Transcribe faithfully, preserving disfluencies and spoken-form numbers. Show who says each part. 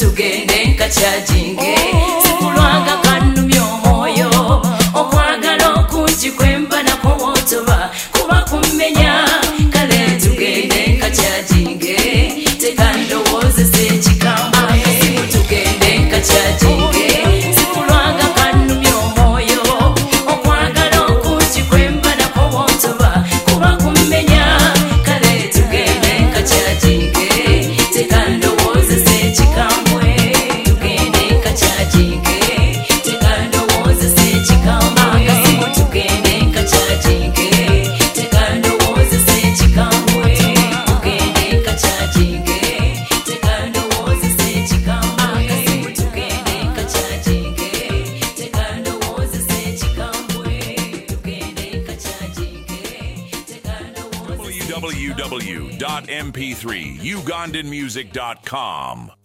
Speaker 1: tugende nkacharginge sikulwanga kanumya omwoyo okwagala okungi kwemba nako wotoba kuba kumenya kale tugende nkacharginge tekandowooza sekikambwe tugende nkacharginge sikulwanga kanumya omwoyo okwagala okungi kwemba nako wotoba kuba kumenya kale tugende nkacharginge tekandowooza sekikambwe tugende nkacharginge tekandowooza sekikambwe tugende nkacharginge tekandowooza sekikambwe tugende nkacharginge tekandowooza sekikambwe tugende nkacharginge tekandowooza sekikambwe tugende nkacharginge tekandowooza
Speaker 2: w w w dot m p three ugandan music dot com